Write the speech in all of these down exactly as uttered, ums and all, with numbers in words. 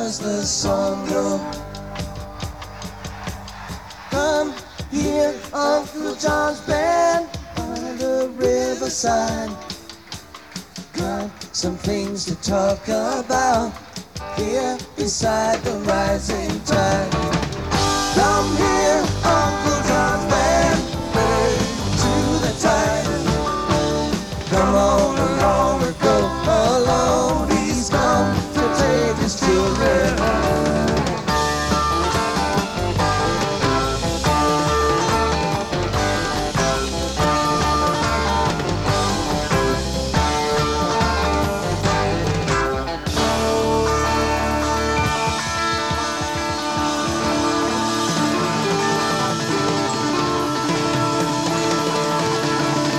does the song go? Come here, Uncle John's band by the riverside. Got some things to talk about here beside the rising tide. Come here, Uncle John's band, way to the tide. Come on along or go alone. He's come to take his children home.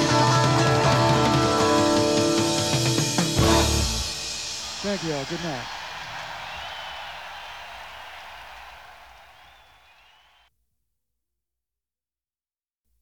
Thank you all. Good night.